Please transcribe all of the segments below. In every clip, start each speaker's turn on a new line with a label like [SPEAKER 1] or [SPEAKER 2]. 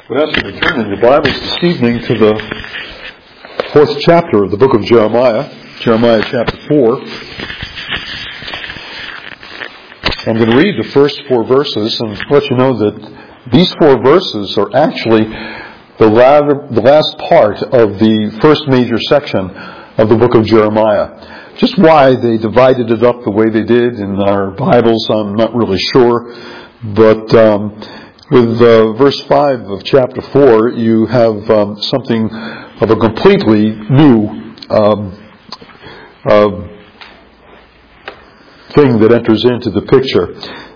[SPEAKER 1] We'd ask you to turn in your Bibles this evening to the fourth chapter of the book of Jeremiah, Jeremiah chapter 4. I'm going to read the first four verses and let you know that these four verses are actually the last part of the first major section of the book of Jeremiah. Just why they divided it up the way they did in our Bibles, I'm not really sure, but with verse 5 of chapter 4, you have something of a completely new thing that enters into the picture.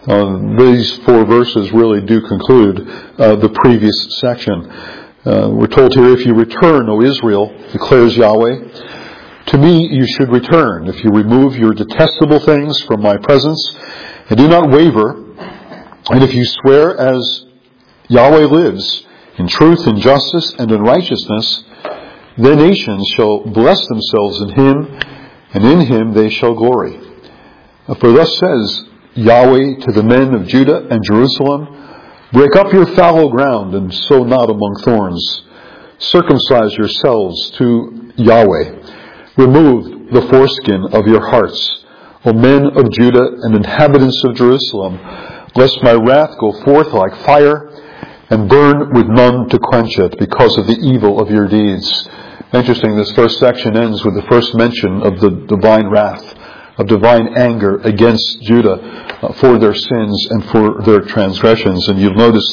[SPEAKER 1] These four verses really do conclude the previous section. We're told here, if you return, O Israel, declares Yahweh, to me you should return. If you remove your detestable things from my presence, and do not waver, and if you swear as Yahweh lives, in truth and justice and in righteousness, the nations shall bless themselves in him, and in him they shall glory. For thus says Yahweh to the men of Judah and Jerusalem, break up your fallow ground and sow not among thorns. Circumcise yourselves to Yahweh. Remove the foreskin of your hearts, O men of Judah and inhabitants of Jerusalem, lest my wrath go forth like fire, and burn with none to quench it because of the evil of your deeds. Interesting, this first section ends with the first mention of the divine wrath, of divine anger against Judah for their sins and for their transgressions. And you'll notice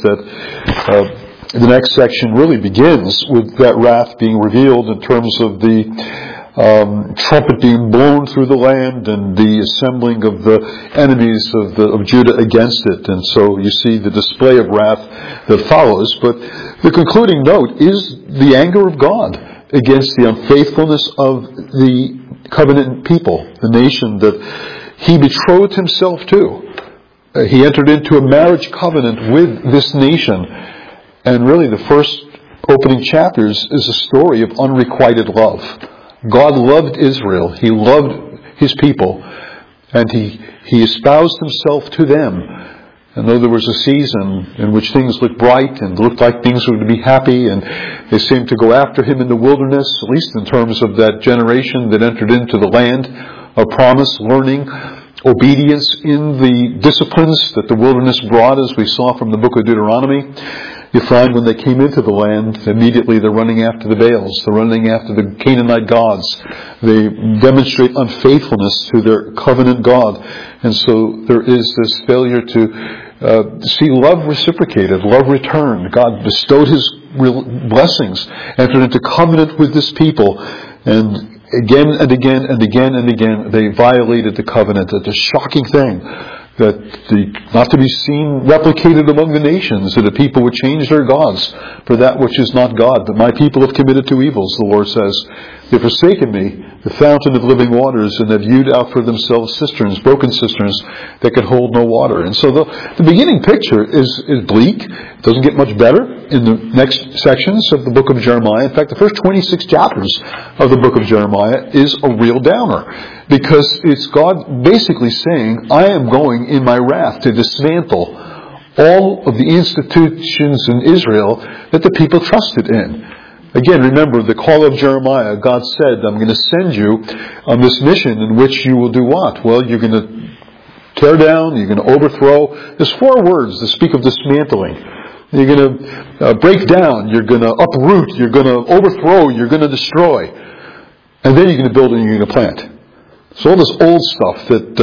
[SPEAKER 1] that the next section really begins with that wrath being revealed in terms of the trumpet being blown through the land and the assembling of the enemies of Judah against it. And so you see the display of wrath that follows. But the concluding note is the anger of God against the unfaithfulness of the covenant people, the nation that he betrothed himself to. He entered into a marriage covenant with this nation. And really the first opening chapters is a story of unrequited love. God loved Israel. He loved his people. And he espoused himself to them. And though there was a season in which things looked bright and looked like things were to be happy, and they seemed to go after him in the wilderness, at least in terms of that generation that entered into the land of promise, learning obedience in the disciplines that the wilderness brought, as we saw from the book of Deuteronomy. You find when they came into the land, immediately they're running after the Baals. They're running after the Canaanite gods. They demonstrate unfaithfulness to their covenant God. And so there is this failure to see love reciprocated, love returned. God bestowed his blessings, entered into covenant with this people, and again and again and again and again they violated the covenant. It's a shocking thing that not to be seen replicated among the nations, that the people would change their gods for that which is not God. But my people have committed two evils, the Lord says. They've forsaken me, the fountain of living waters, and have hewed out for themselves cisterns, broken cisterns that can hold no water. And so the beginning picture is bleak. It doesn't get much better in the next sections of the book of Jeremiah. In fact, the first 26 chapters of the book of Jeremiah is a real downer, because it's God basically saying, I am going in my wrath to dismantle all of the institutions in Israel that the people trusted in. Again, remember the call of Jeremiah. God said, I'm going to send you on this mission in which you will do what? Well, you're going to tear down, you're going to overthrow. There's four words that speak of dismantling. You're going to break down, you're going to uproot, you're going to overthrow, you're going to destroy. And then you're going to build and you're going to plant. So all this old stuff that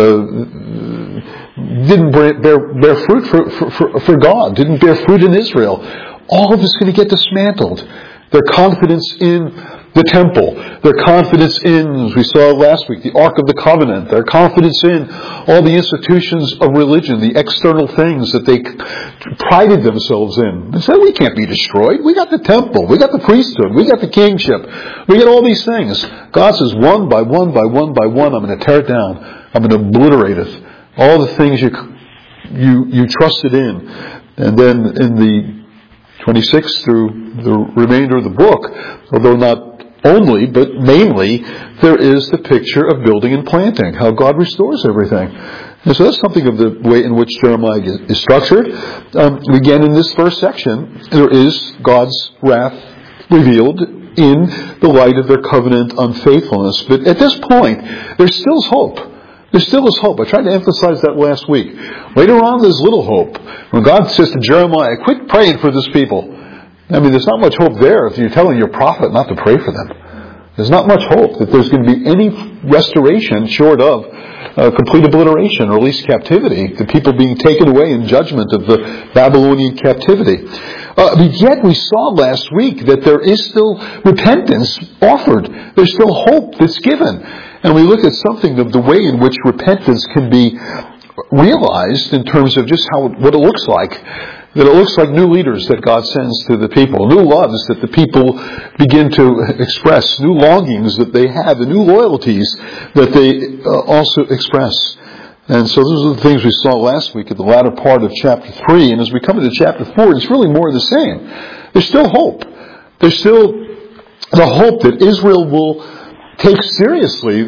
[SPEAKER 1] didn't bear fruit for God, didn't bear fruit in Israel, all of it's going to get dismantled. Their confidence in the temple, their confidence in, as we saw last week, the Ark of the Covenant, their confidence in all the institutions of religion, the external things that they prided themselves in. They said, we can't be destroyed. We got the temple, we got the priesthood, we got the kingship, we got all these things. God says, one by one by one by one, I'm going to tear it down. I'm going to obliterate it. All the things you trusted in. And then in the 26 through the remainder of the book, although not only, but mainly, there is the picture of building and planting, how God restores everything. And so that's something of the way in which Jeremiah is structured. Again, in this first section, there is God's wrath revealed in the light of their covenant unfaithfulness. But at this point, there still is hope. There still is hope. I tried to emphasize that last week. Later on, there's little hope. When God says to Jeremiah, quit praying for this people. I mean, there's not much hope there if you're telling your prophet not to pray for them. There's not much hope that there's going to be any restoration short of complete obliteration, or at least captivity, the people being taken away in judgment of the Babylonian captivity. But yet we saw last week that there is still repentance offered. There's still hope that's given. And we looked at something of the way in which repentance can be realized in terms of just what it looks like. That it looks like new leaders that God sends to the people, new loves that the people begin to express, new longings that they have, and new loyalties that they also express. And so those are the things we saw last week at the latter part of chapter 3. And as we come into chapter 4, it's really more of the same. There's still hope. There's still the hope that Israel will take seriously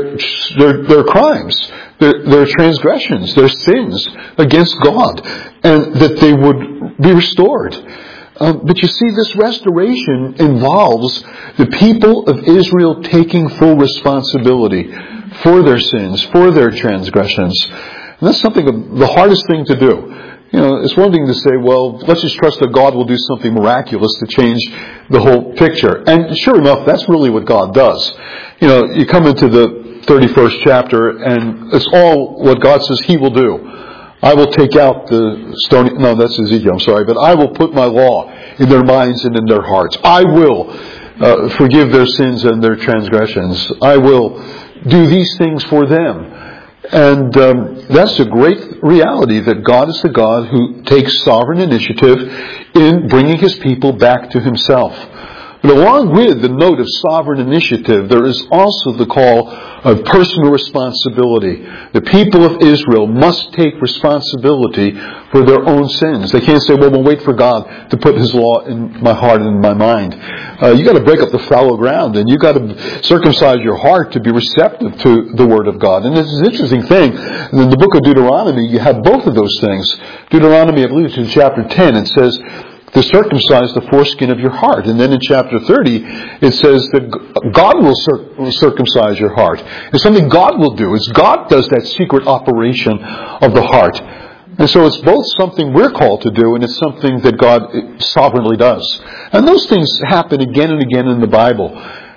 [SPEAKER 1] their crimes, their transgressions, their sins against God, and that they would be restored. But you see, this restoration involves the people of Israel taking full responsibility for their sins, for their transgressions. And that's something of the hardest thing to do. It's one thing to say, well, let's just trust that God will do something miraculous to change the whole picture. And sure enough, that's really what God does. You come into the 31st chapter, and it's all what God says He will do. I will take out the stony... No, that's Ezekiel, I'm sorry. But I will put my law in their minds and in their hearts. I will forgive their sins and their transgressions. I will do these things for them. And that's a great reality, that God is the God who takes sovereign initiative in bringing His people back to Himself. But along with the note of sovereign initiative, there is also the call of personal responsibility. The people of Israel must take responsibility for their own sins. They can't say, well, we'll wait for God to put His law in my heart and in my mind. You got to break up the fallow ground, and you got to circumcise your heart to be receptive to the Word of God. And this is an interesting thing. In the book of Deuteronomy, you have both of those things. Deuteronomy, I believe it's in chapter 10, it says, to circumcise the foreskin of your heart. And then in chapter 30, it says that God will circumcise your heart. It's something God will do. It's God does that secret operation of the heart. And so it's both something we're called to do, and it's something that God sovereignly does. And those things happen again and again in the Bible.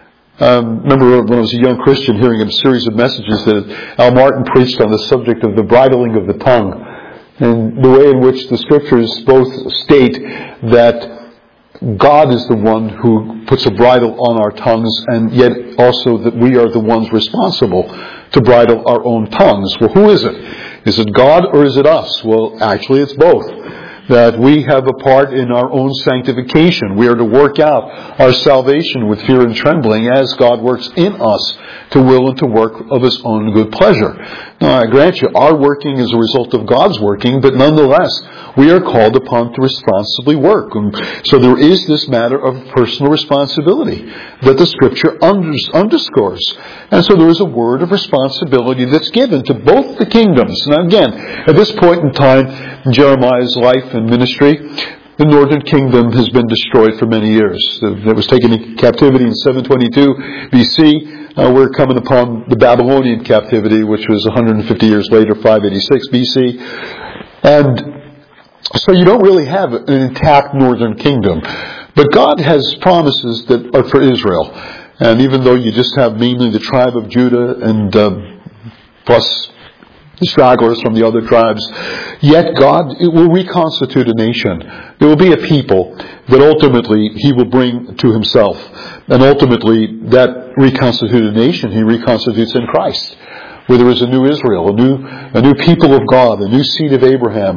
[SPEAKER 1] Remember when I was a young Christian hearing a series of messages that Al Martin preached on the subject of the bridling of the tongue. And the way in which the Scriptures both state that God is the one who puts a bridle on our tongues, and yet also that we are the ones responsible to bridle our own tongues. Well, who is it? Is it God or is it us? Well, actually it's both. That we have a part in our own sanctification. We are to work out our salvation with fear and trembling as God works in us to will and to work of His own good pleasure. Now, I grant you, our working is a result of God's working, but nonetheless, we are called upon to responsibly work. And so there is this matter of personal responsibility that the Scripture underscores. And so there is a word of responsibility that's given to both the kingdoms. Now again, at this point in time in Jeremiah's life and ministry, the northern kingdom has been destroyed for many years. It was taken in captivity in 722 BC. We're coming upon the Babylonian captivity, which was 150 years later, 586 BC. And so you don't really have an intact northern kingdom. But God has promises that are for Israel. And even though you just have mainly the tribe of Judah and plus the stragglers from the other tribes, yet God will reconstitute a nation. There will be a people that ultimately He will bring to Himself. And ultimately, that reconstituted nation He reconstitutes in Christ, where there is a new Israel, a new people of God, a new seed of Abraham.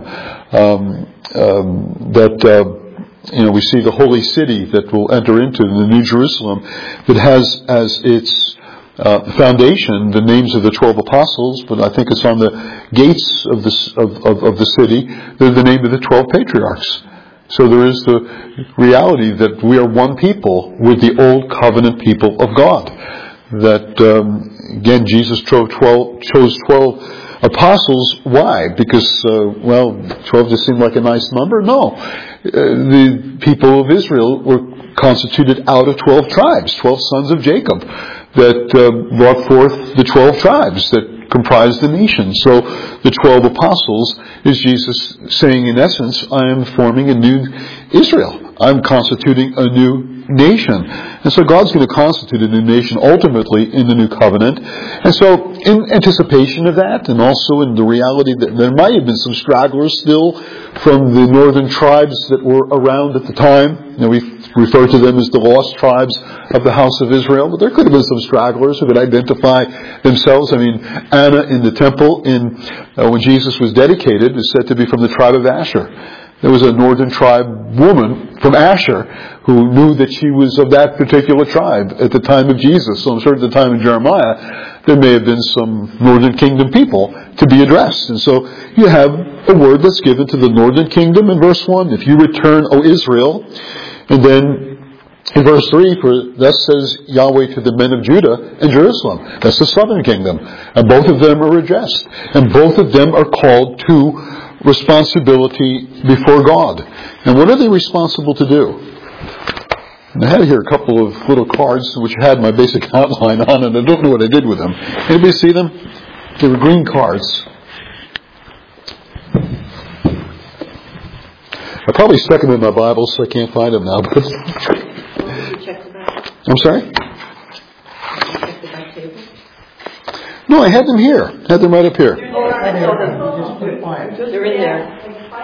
[SPEAKER 1] We see the holy city that will enter into the New Jerusalem that has as its foundation the names of the 12 apostles, but I think it's on the gates of the city, they're the name of the 12 patriarchs. So there is the reality that we are one people with the old covenant people of God. That again, Jesus chose 12 Apostles, why? Because, 12 just seemed like a nice number? No. The people of Israel were constituted out of 12 tribes, 12 sons of Jacob, that brought forth the 12 tribes that comprised the nation. So the 12 apostles is Jesus saying, in essence, I am forming a new Israel. I'm constituting a new nation. And so God's going to constitute a new nation ultimately in the new covenant. And so in anticipation of that, and also in the reality that there might have been some stragglers still from the northern tribes that were around at the time. We refer to them as the lost tribes of the house of Israel. But there could have been some stragglers who could identify themselves. Anna in the temple when Jesus was dedicated is said to be from the tribe of Asher. There was a northern tribe woman from Asher who knew that she was of that particular tribe at the time of Jesus. So I'm sure at the time of Jeremiah, there may have been some northern kingdom people to be addressed. And so you have a word that's given to the northern kingdom in verse 1. If you return, O Israel. And then in verse 3, for thus says Yahweh to the men of Judah and Jerusalem. That's the southern kingdom. And both of them are addressed. And both of them are called to responsibility before God. And what are they responsible to do? And I had here a couple of little cards which had my basic outline on, and I don't know what I did with them. Anybody see them? They were green cards. I probably stuck them in my Bible, so I can't find them now. But I'm sorry? No, I had them here. I had them right up here.
[SPEAKER 2] They're in there.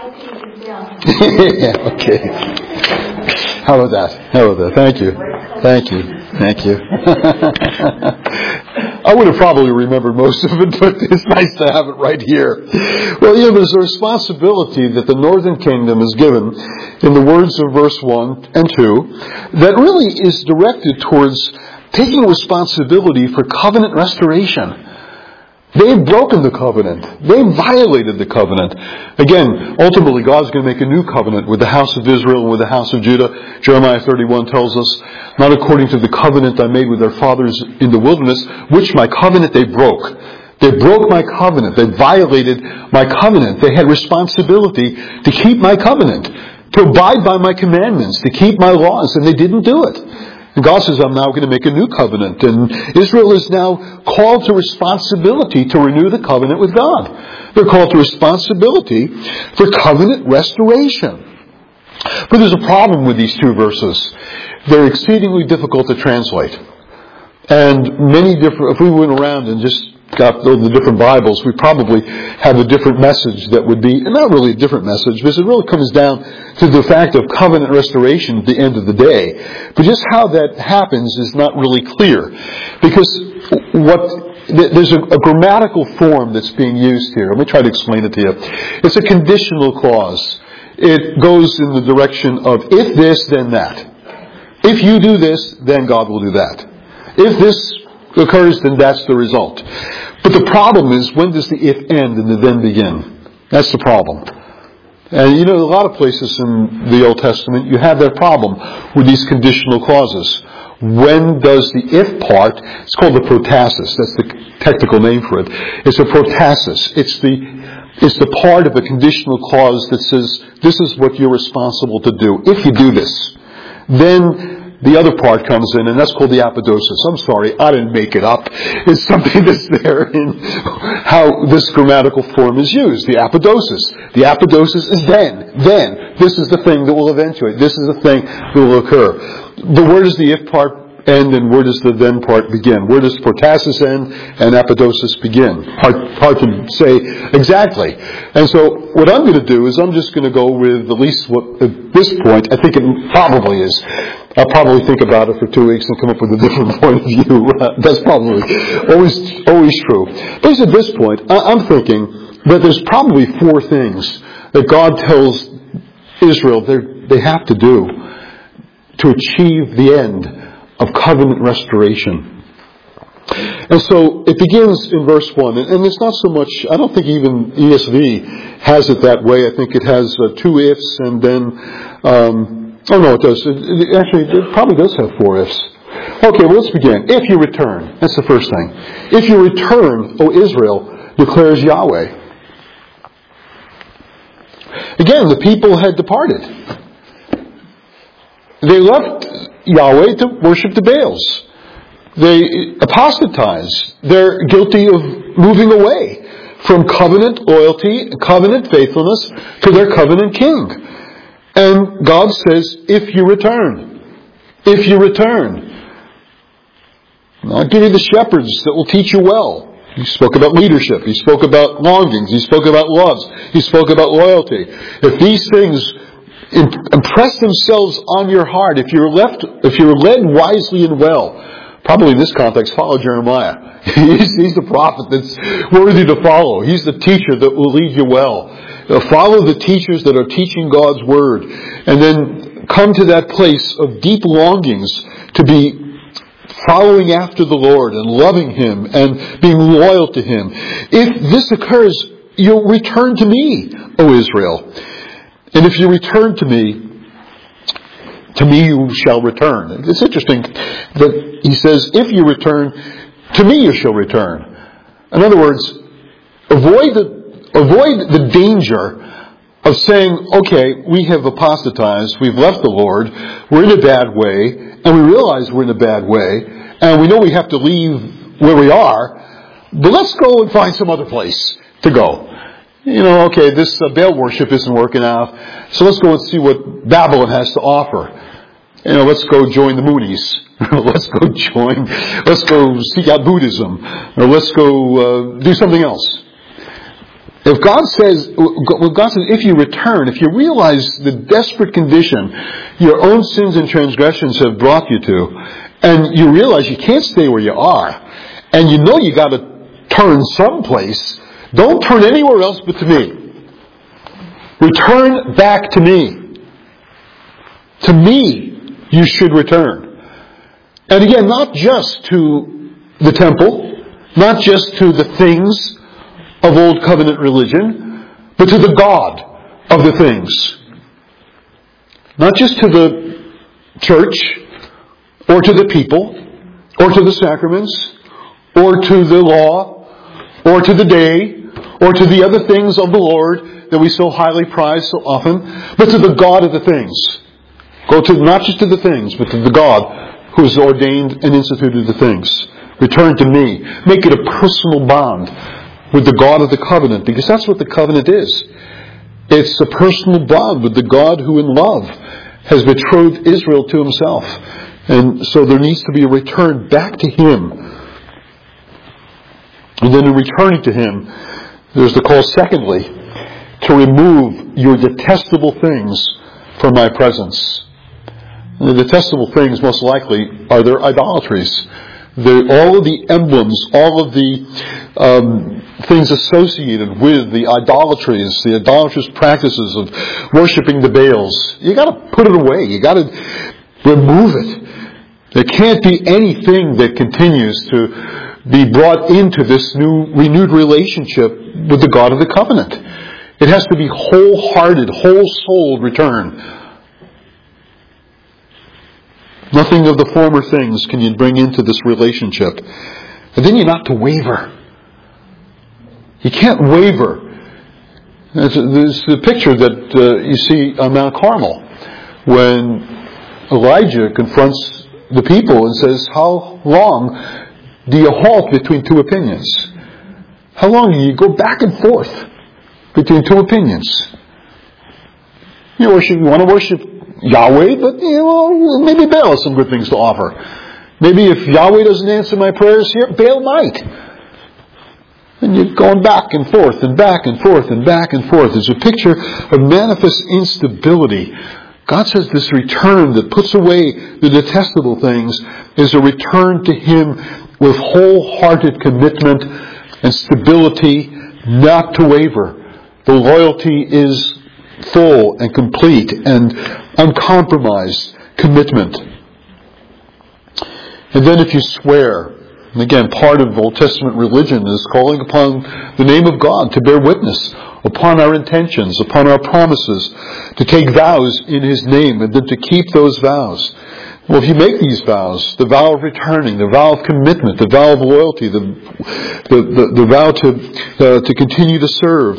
[SPEAKER 1] Yeah, okay. How about that? Thank you. I would have probably remembered most of it, but it's nice to have it right here. Well, there's a responsibility that the northern kingdom is given in the words of verse 1 and 2 that really is directed towards taking responsibility for covenant restoration. They've broken the covenant. They've violated the covenant. Again, ultimately, God's going to make a new covenant with the house of Israel and with the house of Judah. Jeremiah 31 tells us, not according to the covenant I made with their fathers in the wilderness, which my covenant they broke. They broke my covenant. They violated my covenant. They had responsibility to keep my covenant, to abide by my commandments, to keep my laws, and they didn't do it. And God says, I'm now going to make a new covenant. And Israel is now called to responsibility to renew the covenant with God. They're called to responsibility for covenant restoration. But there's a problem with these two verses. They're exceedingly difficult to translate. And if we went around and just got the different Bibles, we probably have a different message that would be, not really a different message, because it really comes down to the fact of covenant restoration at the end of the day. But just how that happens is not really clear. Because there's a grammatical form that's being used here. Let me try to explain it to you. It's a conditional clause. It goes in the direction of, if this, then that. If you do this, then God will do that. If this occurs, then that's the result. But the problem is, when does the if end and the then begin? That's the problem. And a lot of places in the Old Testament, you have that problem with these conditional clauses. When does the if part, it's called the protasis, that's the technical name for it. It's a protasis. It's the part of a conditional clause that says, this is what you're responsible to do. If you do this, then the other part comes in, and that's called the apodosis. I'm sorry, I didn't make it up. It's something that's there in how this grammatical form is used. The apodosis. The apodosis is then. Then. This is the thing that will eventuate. This is the thing that will occur. But where does the if part end and where does the then part begin? Where does protasis end and apodosis begin? Hard to say exactly. And so what I'm going to do is I'm just going to go with at least what, at this point, I think it probably is. I'll probably think about it for 2 weeks and come up with a different point of view. That's probably always true. But at this point, I'm thinking that there's probably 4 things that God tells Israel they have to do to achieve the end of covenant restoration. And so it begins in verse 1. And it's not so much, I don't think even ESV has it that way. I think it has 2 ifs and then... it does. It probably does have 4 ifs. Okay, well, let's begin. If you return. That's the first thing. If you return, O Israel. declares Yahweh. Again, the people had departed. They left Yahweh to worship the Baals. They apostatized. They're guilty of moving away from covenant loyalty, covenant faithfulness to their covenant king. And God says, if you return, I'll give you the shepherds that will teach you well. He spoke about leadership. He spoke about longings. He spoke about loves. He spoke about loyalty. If these things impress themselves on your heart, if you're led wisely and well, probably in this context, follow Jeremiah. He's the prophet that's worthy to follow. He's the teacher that will lead you well. Follow the teachers that are teaching God's Word. And then come to that place of deep longings to be following after the Lord and loving Him and being loyal to Him. If this occurs, you'll return to me, O Israel. And if you return to me you shall return. It's interesting that he says, if you return, to me you shall return. In other words, avoid the danger of saying, okay, we have apostatized, we've left the Lord, we're in a bad way, and we realize we're in a bad way, and we know we have to leave where we are, but let's go and find some other place to go. Okay, this Baal worship isn't working out, so let's go and see what Babylon has to offer. Let's go join the Moonies. Let's go seek out Buddhism. Or let's go do something else. If God says, if you return, if you realize the desperate condition your own sins and transgressions have brought you to, and you realize you can't stay where you are, and you know you got to turn someplace, don't turn anywhere else but to me. Return back to me. To me, you should return. And again, not just to the temple, not just to the things of old covenant religion, but to the God of the things. Not just to the church, or to the people, or to the sacraments, or to the law, or to the day, or to the other things of the Lord that we so highly prize so often, but to the God of the things. Not just to the things, but to the God who has ordained and instituted the things. Return to me. Make it a personal bond with the God of the covenant, because that's what the covenant is. It's a personal bond with the God who in love has betrothed Israel to Himself. And so there needs to be a return back to Him. And then in returning to Him, there's the call, secondly, to remove your detestable things from my presence. And the detestable things, most likely, are their idolatries. All of the emblems, all of the things associated with the idolatries, the idolatrous practices of worshiping the Baals. You got to put it away. You got to remove it. There can't be anything that continues to be brought into this new renewed relationship with the God of the covenant. It has to be wholehearted, whole-souled return. Nothing of the former things can you bring into this relationship. And then you're not to waver. You can't waver. There's the picture that you see on Mount Carmel when Elijah confronts the people and says, how long do you halt between two opinions? How long do you go back and forth between two opinions? You want to worship Yahweh, but maybe Baal has some good things to offer. Maybe if Yahweh doesn't answer my prayers here, Baal might. And you're going back and forth and back and forth and back and forth. It's a picture of manifest instability. God says this return that puts away the detestable things is a return to Him with wholehearted commitment and stability, not to waver. The loyalty is full and complete and uncompromised commitment. And then if you swear, and again, part of Old Testament religion is calling upon the name of God to bear witness upon our intentions, upon our promises, to take vows in His name, and then to keep those vows. Well, if you make these vows, the vow of returning, the vow of commitment, the vow of loyalty, the vow to continue to serve,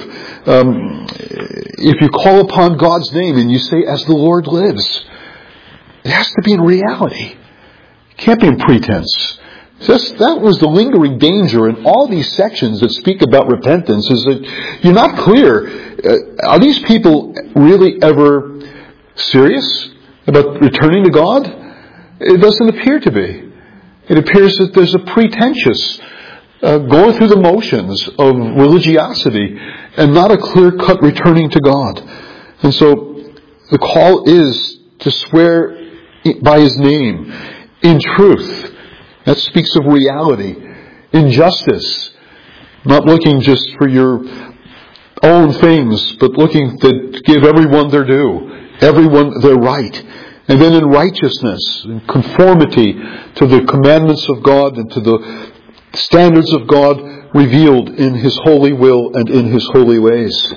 [SPEAKER 1] if you call upon God's name and you say, "As the Lord lives," it has to be in reality. It can't be in pretense. That was the lingering danger in all these sections that speak about repentance, is that you're not clear. Are these people really ever serious about returning to God? It doesn't appear to be. It appears that there's a pretentious going through the motions of religiosity and not a clear-cut returning to God. And so the call is to swear by His name in truth. That speaks of reality, in justice, not looking just for your own things, but looking to give everyone their due, everyone their right. And then in righteousness, in conformity to the commandments of God and to the standards of God revealed in His holy will and in His holy ways.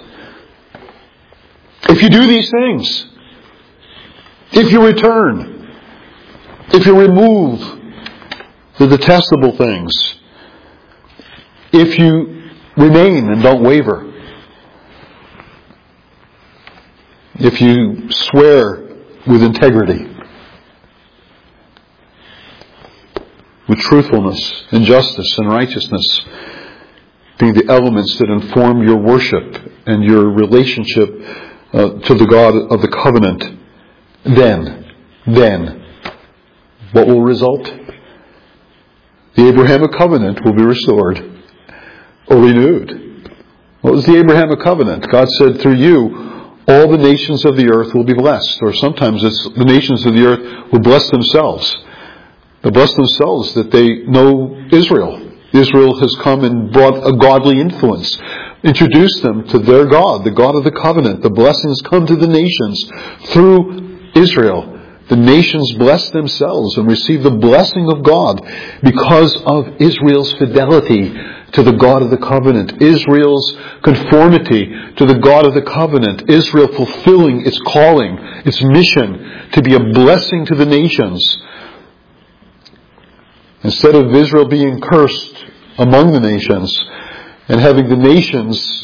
[SPEAKER 1] If you do these things, if you return, if you remove the detestable things, if you remain and don't waver, if you swear with integrity, with truthfulness and justice and righteousness being the elements that inform your worship and your relationship to the God of the covenant, then what will result? The Abrahamic covenant will be restored or renewed. What was the Abrahamic covenant? God said, through you, all the nations of the earth will be blessed. Or sometimes it's the nations of the earth will bless themselves. They'll bless themselves that they know Israel. Israel has come and brought a godly influence. Introduced them to their God, the God of the covenant. The blessings come to the nations through Israel. The nations bless themselves and receive the blessing of God because of Israel's fidelity to the God of the covenant, Israel's conformity to the God of the covenant, Israel fulfilling its calling, its mission to be a blessing to the nations. Instead of Israel being cursed among the nations and having the nations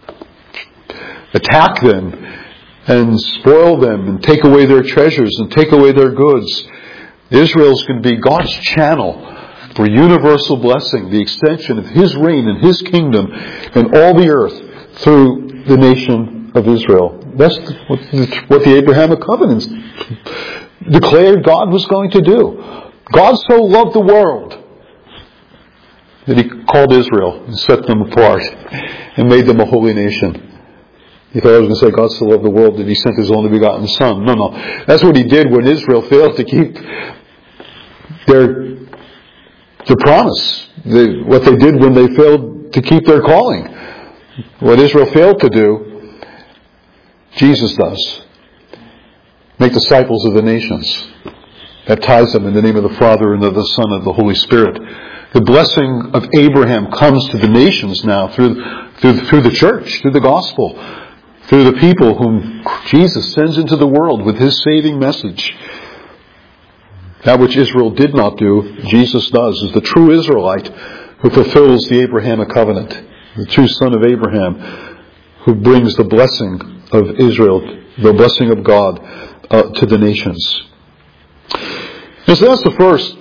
[SPEAKER 1] attack them and spoil them and take away their treasures and take away their goods, Israel's going to be God's channel for universal blessing, the extension of His reign and His kingdom in all the earth through the nation of Israel. That's what the Abrahamic covenants declared God was going to do. God so loved the world that He called Israel and set them apart and made them a holy nation. You thought I was going to say God so loved the world that He sent His only begotten Son. No. That's what He did when Israel failed to keep their promise. What they did when they failed to keep their calling. What Israel failed to do, Jesus does. Make disciples of the nations. Baptize them in the name of the Father and of the Son and of the Holy Spirit. The blessing of Abraham comes to the nations now through the church, through the gospel, through the people whom Jesus sends into the world with His saving message. That which Israel did not do, Jesus does, is the true Israelite who fulfills the Abrahamic covenant, the true son of Abraham, who brings the blessing of Israel, the blessing of God to the nations. And so that's the first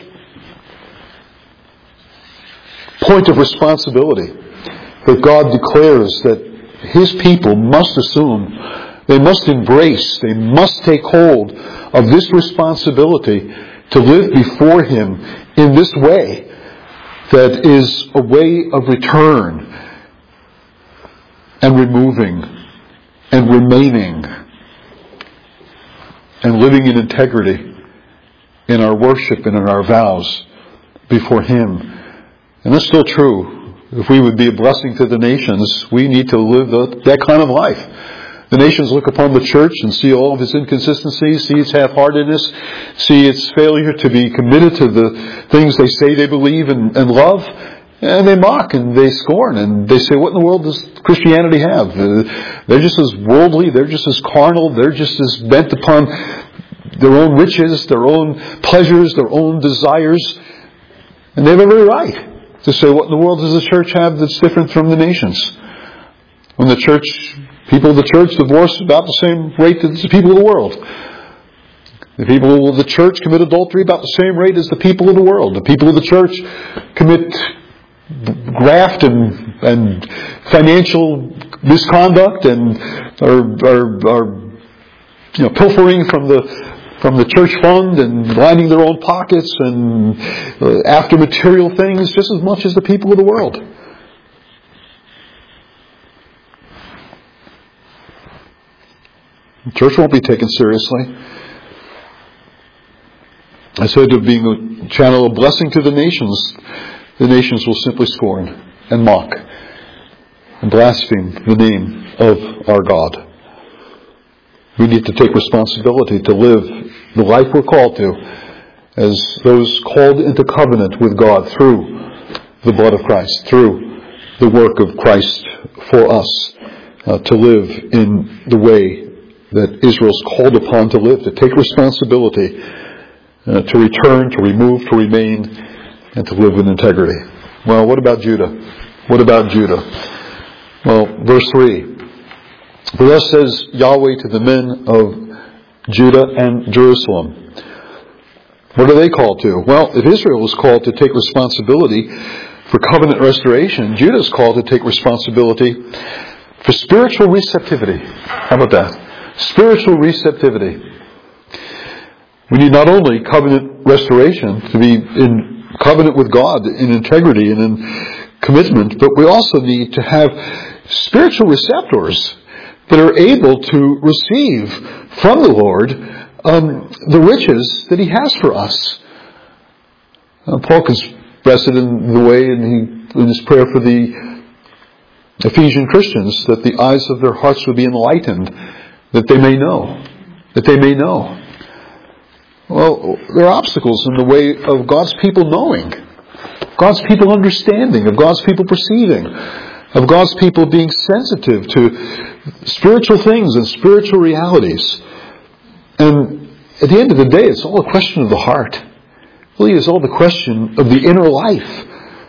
[SPEAKER 1] point of responsibility that God declares that His people must assume, they must embrace, they must take hold of this responsibility to live before Him in this way that is a way of return and removing and remaining and living in integrity in our worship and in our vows before Him. And that's still true. If we would be a blessing to the nations, we need to live that kind of life. The nations look upon the church and see all of its inconsistencies, see its half-heartedness, see its failure to be committed to the things they say they believe and love, and they mock and they scorn and they say, what in the world does Christianity have? They're just as worldly, they're just as carnal, they're just as bent upon their own riches, their own pleasures, their own desires. And they have every right to say, what in the world does the church have that's different from the nations? When people of the church divorce about the same rate as the people of the world. The people of the church commit adultery about the same rate as the people of the world. The people of the church commit graft and financial misconduct and are pilfering from the church fund and lining their own pockets and after material things just as much as the people of the world. The church won't be taken seriously. I said of being a channel of blessing to the nations will simply scorn and mock and blaspheme the name of our God. We need to take responsibility to live the life we're called to as those called into covenant with God through the blood of Christ, through the work of Christ for us, to live in the way that Israel's called upon to live, to take responsibility, to return, to remove, to remain, and to live in integrity. Well, what about Judah? What about Judah? Well, verse 3. For thus says Yahweh to the men of Judah and Jerusalem. What are they called to? Well, if Israel is called to take responsibility for covenant restoration, Judah is called to take responsibility for spiritual receptivity. How about that? Spiritual receptivity. We need not only covenant restoration, to be in covenant with God, in integrity and in commitment, but we also need to have spiritual receptors that are able to receive from the Lord the riches that He has for us. Paul expressed it in the way in his prayer for the Ephesian Christians, that the eyes of their hearts would be enlightened, that they may know. That they may know. Well, there are obstacles in the way of God's people knowing, God's people understanding, of God's people perceiving, of God's people being sensitive to spiritual things and spiritual realities. And at the end of the day, it's all a question of the heart. Really, it's all the question of the inner life.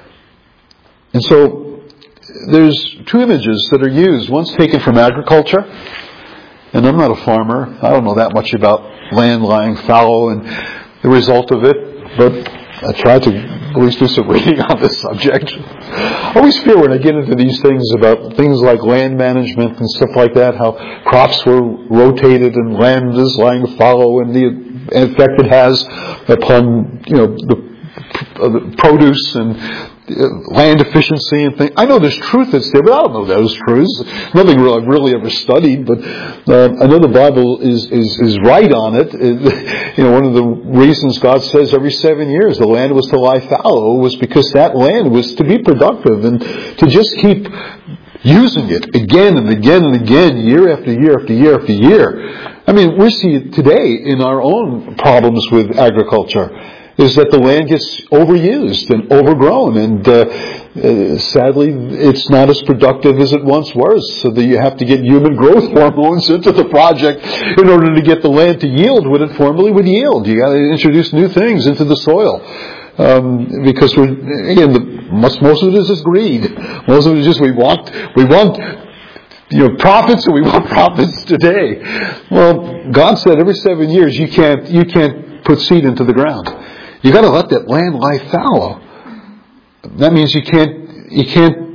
[SPEAKER 1] And so, there's two images that are used. One's taken from agriculture. And I'm not a farmer. I don't know that much about land lying fallow and the result of it. But I tried to at least do some reading on this subject. I always fear when I get into these things about things like land management and stuff like that, how crops were rotated and land is lying fallow and the effect it has upon, the produce and land efficiency and things. I know there's truth that's there, but I don't know those truths. Nothing I've really ever studied, but I know the Bible is right on it. One of the reasons God says every 7 years the land was to lie fallow was because that land was to be productive and to just keep using it again and again and again, year after year after year after year. I mean, we see it today in our own problems with agriculture, is that the land gets overused and overgrown, and sadly it's not as productive as it once was, so that you have to get human growth hormones into the project in order to get the land to yield what it formerly would yield. You got to introduce new things into the soil. Because most of it is just greed. Most of it is just we want profits, and we want profits today. Well, God said every 7 years you can't put seed into the ground. You got to let that land lie fallow. That means you can't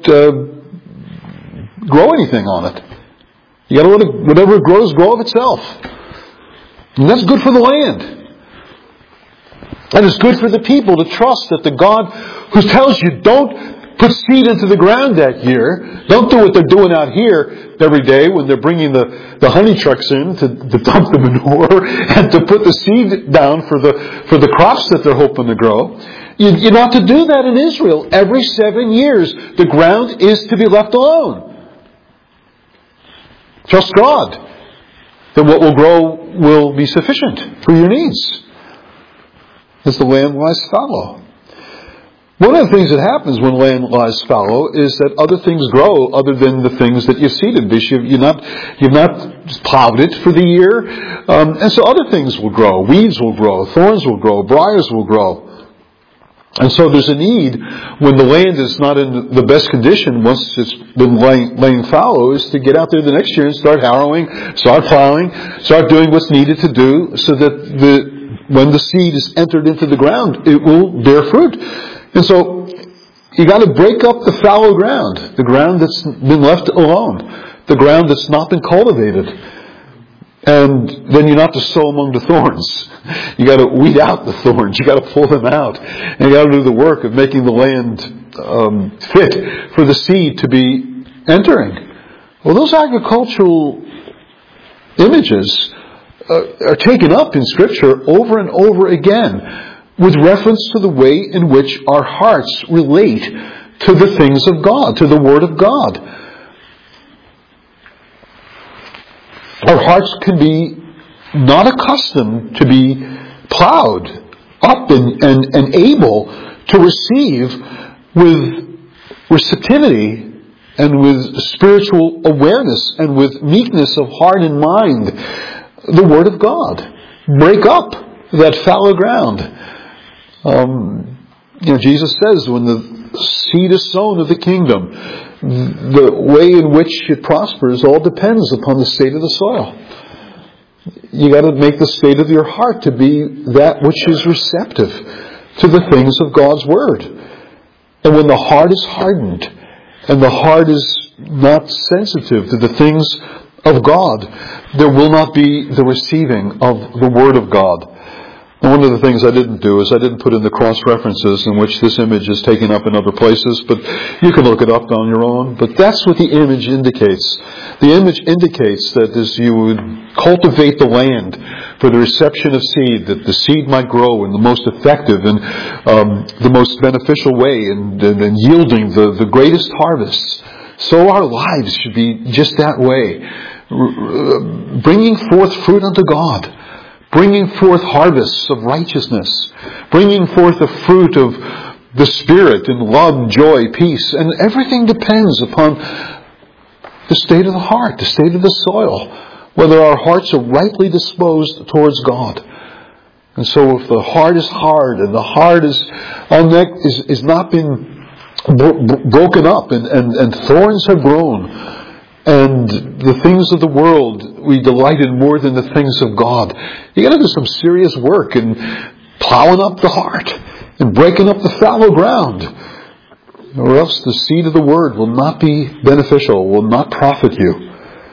[SPEAKER 1] grow anything on it. You got to let it, whatever it grows, grow of itself, and that's good for the land. And it's good for the people to trust that the God who tells you don't put seed into the ground that year, don't do what they're doing out here every day when they're bringing the honey trucks in to dump the manure and to put the seed down for the crops that they're hoping to grow. You're not to do that in Israel. Every 7 years, the ground is to be left alone. Trust God that what will grow will be sufficient for your needs, as the land lies fallow. One of the things that happens when land lies fallow is that other things grow other than the things that you've seeded. You've not plowed it for the year. And so other things will grow. Weeds will grow. Thorns will grow. Briars will grow. And so there's a need, when the land is not in the best condition, once it's been laying fallow, is to get out there the next year and start harrowing, start plowing, start doing what's needed to do so that when the seed is entered into the ground, it will bear fruit. And so you got to break up the fallow ground, the ground that's been left alone, the ground that's not been cultivated. And then you're not to sow among the thorns. You got to weed out the thorns. You got to pull them out, and you got to do the work of making the land fit for the seed to be entering. Well, those agricultural images are taken up in Scripture over and over again, with reference to the way in which our hearts relate to the things of God, to the Word of God. Our hearts can be not accustomed to be plowed up and able to receive with receptivity and with spiritual awareness and with meekness of heart and mind the Word of God. Break up that fallow ground. Jesus says when the seed is sown of the kingdom, the way in which it prospers all depends upon the state of the soil. You got to make the state of your heart to be that which is receptive to the things of God's Word. And when the heart is hardened and the heart is not sensitive to the things of God, there will not be the receiving of the Word of God. And one of the things I didn't do is I didn't put in the cross-references in which this image is taken up in other places, but you can look it up on your own. But that's what the image indicates. The image indicates that as you would cultivate the land for the reception of seed, that the seed might grow in the most effective and the most beneficial way and yielding the greatest harvests. So our lives should be just that way, bringing forth fruit unto God. Bringing forth harvests of righteousness, bringing forth the fruit of the Spirit in love, joy, peace, and everything depends upon the state of the heart, the state of the soil, whether our hearts are rightly disposed towards God. And so if the heart is hard and the heart is not been broken up and thorns have grown, and the things of the world we delight in more than the things of God, you got to do some serious work in plowing up the heart and breaking up the fallow ground, or else the seed of the Word will not be beneficial, will not profit you.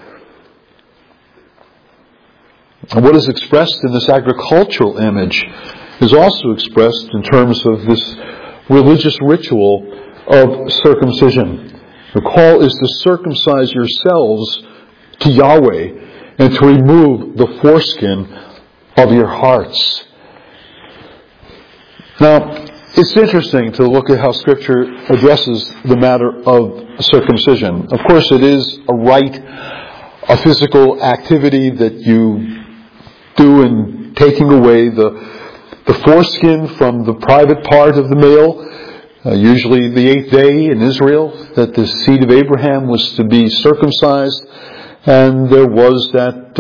[SPEAKER 1] And what is expressed in this agricultural image is also expressed in terms of this religious ritual of circumcision. The call is to circumcise yourselves to Yahweh and to remove the foreskin of your hearts. Now, it's interesting to look at how Scripture addresses the matter of circumcision. Of course, it is a rite, a physical activity that you do in taking away the foreskin from the private part of the male. Usually the 8th day in Israel, that the seed of Abraham was to be circumcised, and there was that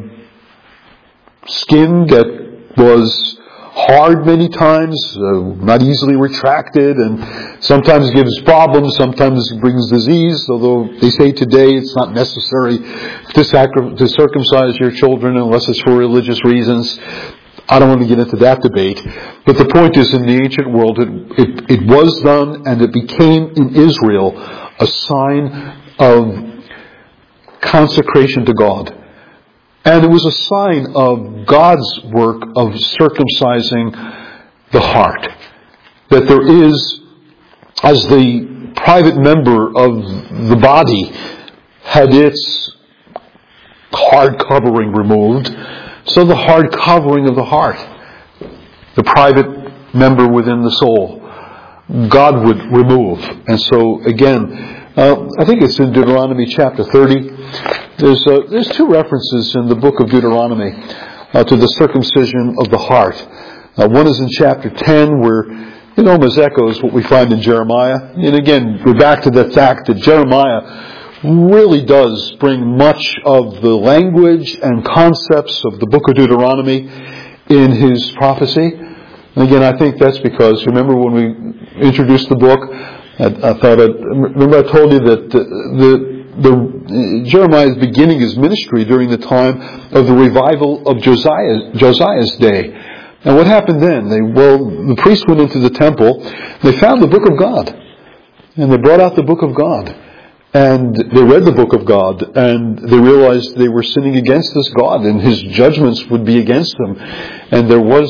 [SPEAKER 1] skin that was hard many times, not easily retracted, and sometimes gives problems, sometimes brings disease, although they say today it's not necessary to circumcise your children unless it's for religious reasons. I don't want to get into that debate. But the point is, in the ancient world, it was done, and it became in Israel a sign of consecration to God. And it was a sign of God's work of circumcising the heart. That there is, as the private member of the body had its hard covering removed, so the hard covering of the heart, the private member within the soul, God would remove. And so again, I think it's in Deuteronomy chapter 30. There's two references in the book of Deuteronomy to the circumcision of the heart. One is in chapter 10, where It almost echoes what we find in Jeremiah. And again, we're back to the fact that Jeremiah really does bring much of the language and concepts of the book of Deuteronomy in his prophecy. And again, I think that's because, remember when we introduced the book, remember I told you that Jeremiah's beginning his ministry during the time of the revival of Josiah's day. And what happened then? The priests went into the temple, they found the book of God. And they brought out the book of God. And they read the book of God, and they realized they were sinning against this God, and His judgments would be against them. And there was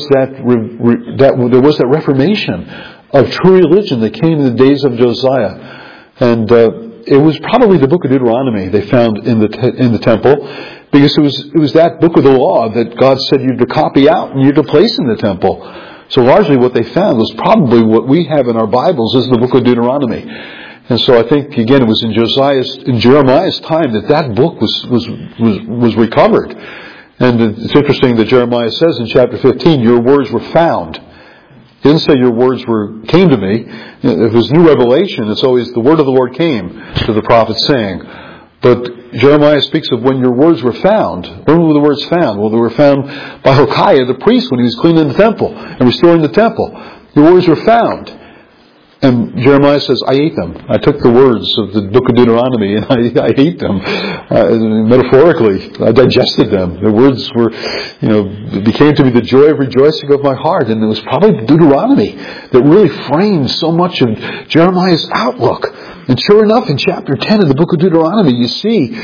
[SPEAKER 1] that reformation of true religion that came in the days of Josiah. And it was probably the book of Deuteronomy they found in the temple, because it was that book of the law that God said you're to copy out and you're to place in the temple. So largely what they found was probably what we have in our Bibles is the book of Deuteronomy. And so I think, again, it was in Jeremiah's time that book was recovered. And it's interesting that Jeremiah says in chapter 15, your words were found. He didn't say your words came to me. If it was new revelation, it's always the word of the Lord came to the prophet saying. But Jeremiah speaks of when your words were found. When were the words found? Well, they were found by Hilkiah, the priest, when he was cleaning the temple and restoring the temple. Your words were found. And Jeremiah says, I ate them. I took the words of the book of Deuteronomy and I ate them. Metaphorically, I digested them. The words became to me the joy of rejoicing of my heart. And it was probably Deuteronomy that really framed so much of Jeremiah's outlook. And sure enough, in chapter 10 of the book of Deuteronomy, you see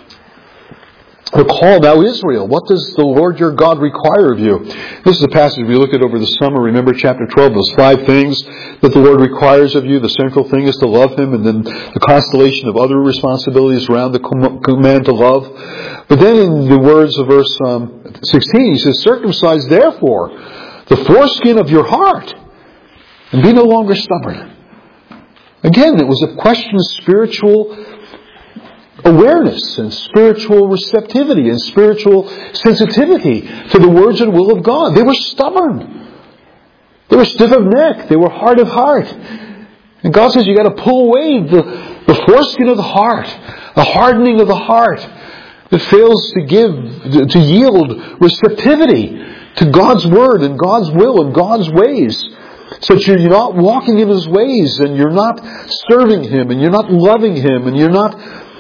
[SPEAKER 1] the call, now Israel, what does the Lord your God require of you? This is a passage we looked at over the summer. Remember chapter 12, those 5 things that the Lord requires of you. The central thing is to love Him, and then the constellation of other responsibilities around the command to love. But then in the words of verse 16, He says, circumcise therefore the foreskin of your heart, and be no longer stubborn. Again, it was a question of spiritual awareness and spiritual receptivity and spiritual sensitivity to the words and will of God. They were stubborn. They were stiff of neck. They were hard of heart. And God says you got to pull away the foreskin of the heart, the hardening of the heart that fails to yield receptivity to God's word and God's will and God's ways. So that you're not walking in His ways, and you're not serving Him, and you're not loving Him, and you're not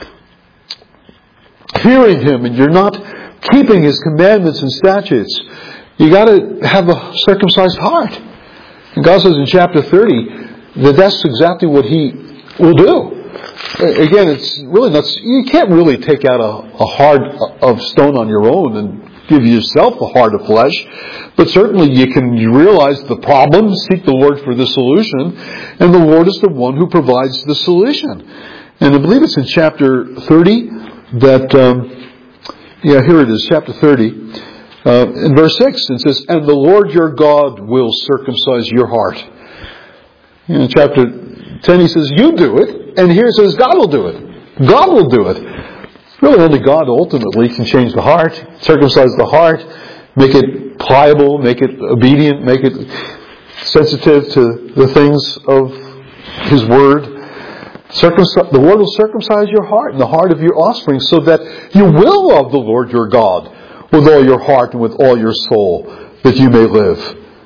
[SPEAKER 1] hearing Him, and you're not keeping His commandments and statutes. You got to have a circumcised heart. And God says in chapter 30 that's exactly what He will do. Again, it's really not. You can't really take out a heart of stone on your own and give yourself a heart of flesh. But certainly you can realize the problem, seek the Lord for the solution, and the Lord is the one who provides the solution. And I believe it's in chapter 30 that, here it is, chapter 30, in verse 6, it says, and the Lord your God will circumcise your heart. In chapter 10 He says, you do it, and here it says, God will do it. God will do it. Really only God ultimately can change the heart, circumcise the heart, make it pliable, make it obedient, make it sensitive to the things of His Word. The Lord will circumcise your heart and the heart of your offspring so that you will love the Lord your God with all your heart and with all your soul, that you may live.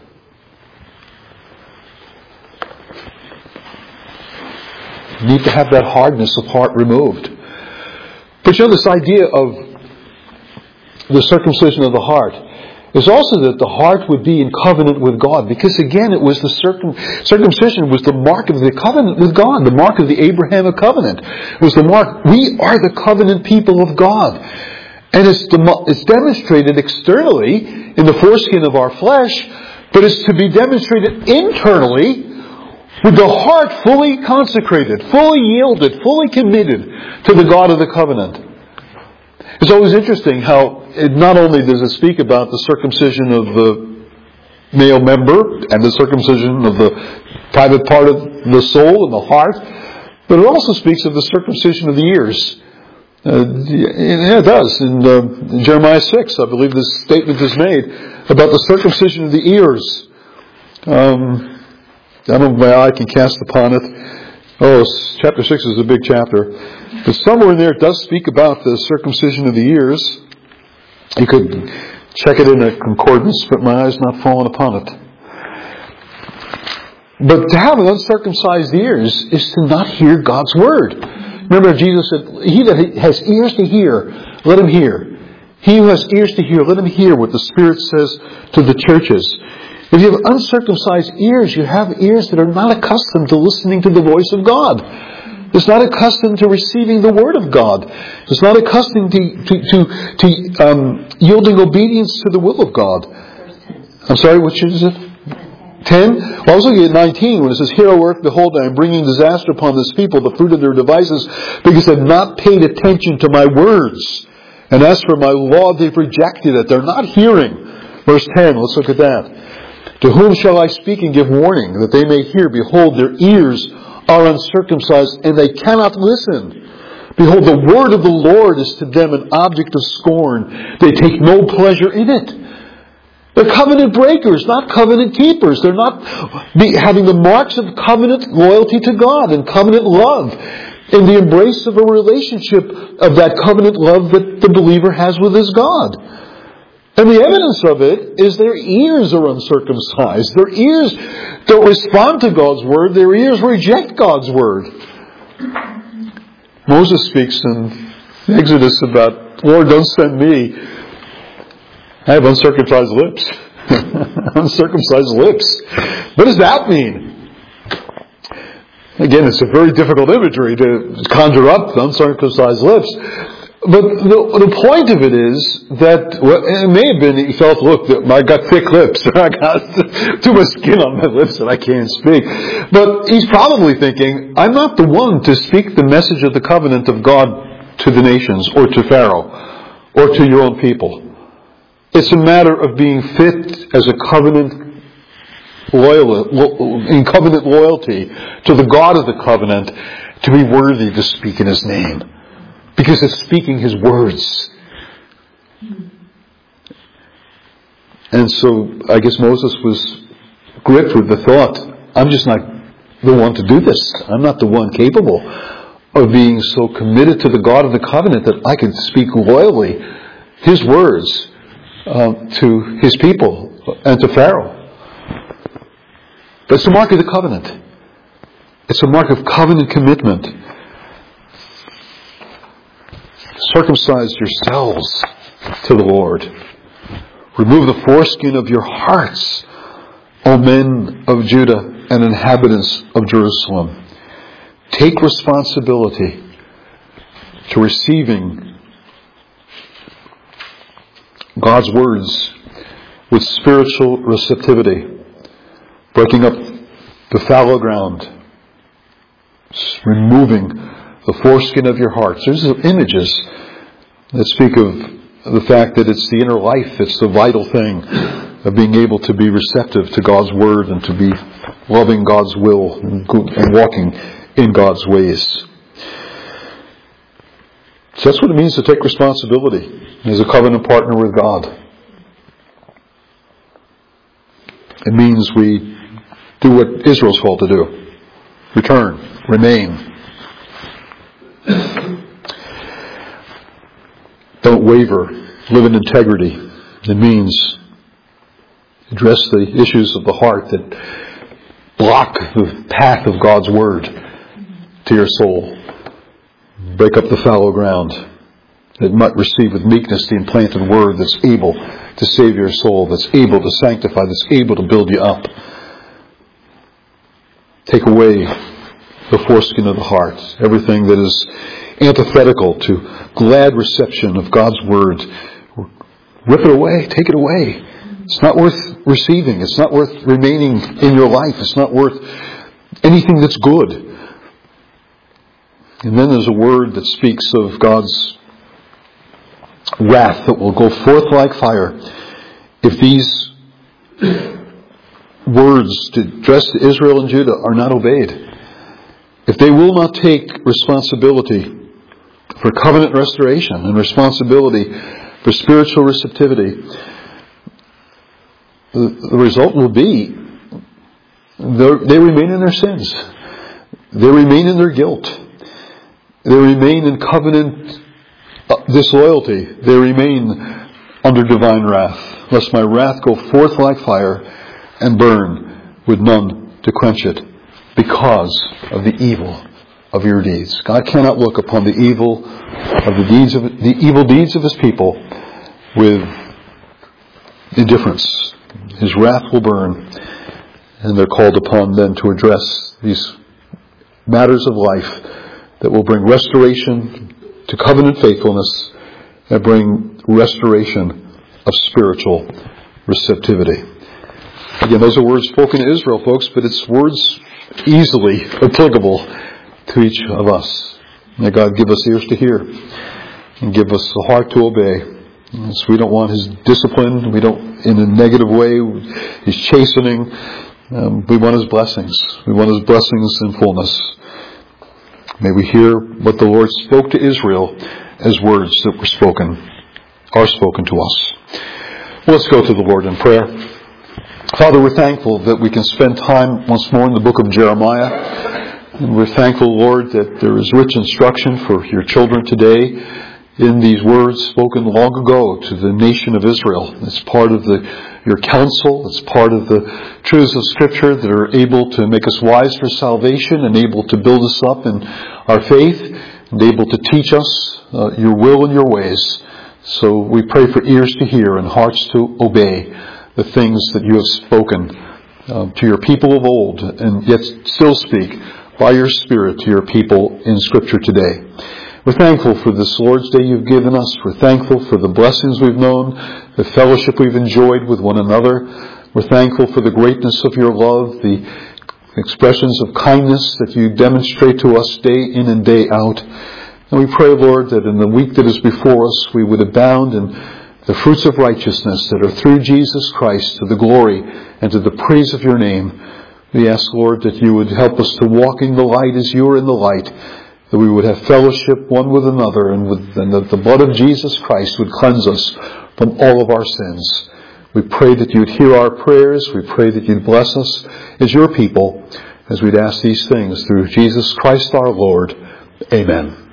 [SPEAKER 1] You need to have that hardness of heart removed. But this idea of the circumcision of the heart is also that the heart would be in covenant with God. Because again, it was the circumcision was the mark of the covenant with God, the mark of the Abrahamic covenant. It was the mark, we are the covenant people of God. And it's demonstrated externally in the foreskin of our flesh, but it's to be demonstrated internally with the heart fully consecrated, fully yielded, fully committed to the God of the covenant. It's always interesting how not only does it speak about the circumcision of the male member and the circumcision of the private part of the soul and the heart, but it also speaks of the circumcision of the ears. It does. In Jeremiah 6, I believe this statement is made about the circumcision of the ears. Down of my eye can cast upon it. Oh, chapter 6 is a big chapter. But somewhere in there it does speak about the circumcision of the ears. You could check it in a concordance, but my eye's not fallen upon it. But to have an uncircumcised ears is to not hear God's word. Remember Jesus said, he that has ears to hear, let him hear. He who has ears to hear, let him hear what the Spirit says to the churches. If you have uncircumcised ears, you have ears that are not accustomed to listening to the voice of God. It's not accustomed to receiving the Word of God. It's not accustomed to yielding obedience to the will of God. I'm sorry, which is it? 10? Well, I was looking at 19 when it says, Hear, O earth, behold, I am bringing disaster upon this people, the fruit of their devices, because they have not paid attention to my words. And as for my law, they've rejected it. They're not hearing. Verse 10, let's look at that. To whom shall I speak and give warning, that they may hear? Behold, their ears are uncircumcised, and they cannot listen. Behold, the word of the Lord is to them an object of scorn. They take no pleasure in it. They're covenant breakers, not covenant keepers. They're not having the marks of covenant loyalty to God and covenant love in the embrace of a relationship of that covenant love that the believer has with his God. And the evidence of it is their ears are uncircumcised. Their ears don't respond to God's word. Their ears reject God's word. Moses speaks in Exodus about, Lord, don't send me. I have uncircumcised lips. Uncircumcised lips. What does that mean? Again, it's a very difficult imagery to conjure up the uncircumcised lips. But the point of it is that, well, it may have been that he felt, look, I got thick lips. I got too much skin on my lips and I can't speak. But he's probably thinking, I'm not the one to speak the message of the covenant of God to the nations or to Pharaoh or to your own people. It's a matter of being fit as a covenant in covenant loyalty to the God of the covenant to be worthy to speak in His name. Because it's speaking His words. And so I guess Moses was gripped with the thought, I'm just not the one to do this. I'm not the one capable of being so committed to the God of the covenant that I can speak loyally His words to His people and to Pharaoh. But it's a mark of the covenant. It's a mark of covenant commitment. Circumcise yourselves to the Lord. Remove the foreskin of your hearts, O men of Judah and inhabitants of Jerusalem. Take responsibility to receiving God's words with spiritual receptivity, breaking up the fallow ground, removing the foreskin of your hearts. There's images that speak of the fact that it's the inner life, it's the vital thing of being able to be receptive to God's word and to be loving God's will and walking in God's ways. So that's what it means to take responsibility as a covenant partner with God. It means we do what Israel's called to do. Return, remain. Don't waver. Live in integrity. It means address the issues of the heart that block the path of God's word to your soul. Break up the fallow ground that might receive with meekness the implanted word that's able to save your soul, that's able to sanctify, that's able to build you up. Take away the foreskin of the heart, everything that is antithetical to glad reception of God's word. Rip it away, take it away. It's not worth receiving. It's not worth remaining in your life. It's not worth anything that's good. And then there's a word that speaks of God's wrath that will go forth like fire if these words addressed to Israel and Judah are not obeyed. If they will not take responsibility for covenant restoration and responsibility for spiritual receptivity, the result will be They remain in their sins. They remain in their guilt. They remain in covenant disloyalty. They remain under divine wrath. Lest my wrath go forth like fire and burn with none to quench it, because of the evil of your deeds. God cannot look upon the evil deeds of His people with indifference. His wrath will burn, and they're called upon then to address these matters of life that will bring restoration to covenant faithfulness and bring restoration of spiritual receptivity. Again, those are words spoken to Israel, folks, but it's words easily applicable to each of us. May God give us ears to hear and give us a heart to obey. So we don't want His discipline. We don't, in a negative way, His chastening. We want His blessings. We want His blessings in fullness. May we hear what the Lord spoke to Israel as words that are spoken to us. Well, let's go to the Lord in prayer. Father, we're thankful that we can spend time once more in the book of Jeremiah. And we're thankful, Lord, that there is rich instruction for your children today in these words spoken long ago to the nation of Israel. It's part of your counsel. It's part of the truths of Scripture that are able to make us wise for salvation and able to build us up in our faith and able to teach us your will and your ways. So we pray for ears to hear and hearts to obey the things that you have spoken to your people of old, and yet still speak by your Spirit to your people in Scripture today. We're thankful for this Lord's Day you've given us. We're thankful for the blessings we've known, the fellowship we've enjoyed with one another. We're thankful for the greatness of your love, the expressions of kindness that you demonstrate to us day in and day out. And we pray, Lord, that in the week that is before us, we would abound in the fruits of righteousness that are through Jesus Christ, to the glory and to the praise of your name. We ask, Lord, that you would help us to walk in the light as you are in the light, that we would have fellowship one with another, and that the blood of Jesus Christ would cleanse us from all of our sins. We pray that you would hear our prayers. We pray that you'd bless us as your people, as we'd ask these things through Jesus Christ our Lord. Amen.